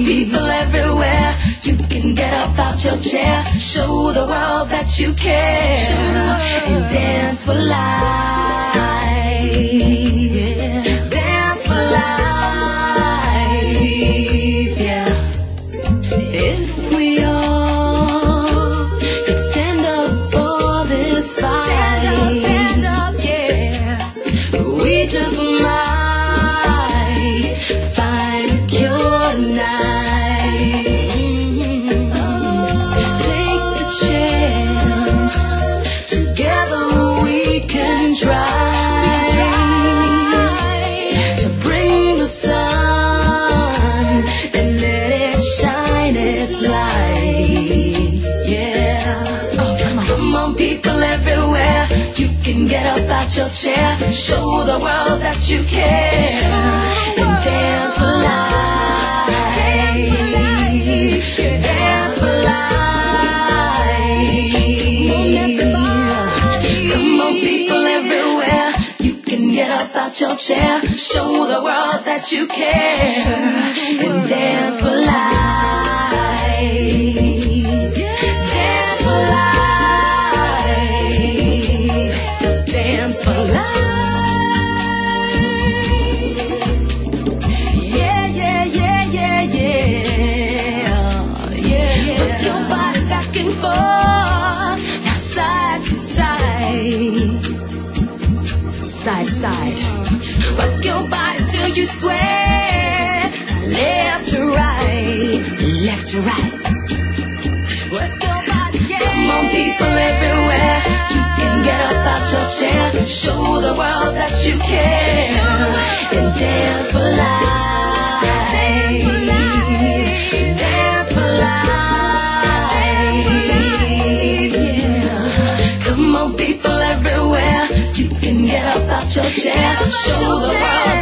on, people everywhere. You can get up out your chair, show the world that you care, and dance for life. Yeah. Dance for life. Yeah. If we all could stand up for this fight, stand up, yeah. We just might find a cure tonight. Take the chance, together we can try to bring the sun and let it shine its light. Yeah. Oh, come on, people everywhere. You can get up out your chair, show the world that you care, and dance for life. Dance for life. Come on, people everywhere. You can get up out your chair, show the world that you care, and dance for life. Dance for life. Dance for life. Yeah, yeah, yeah, yeah, yeah. Yeah. Put your body back and forth, now side to side. Side to side. Rock your body till you sweat. Left to right, left to right. Work your body, yeah. Come on, people everywhere. You can get up out your chair, show the world that you care, and dance for life. Dance for life. Yeah. Come on, people everywhere. You can get up out your chair, show the world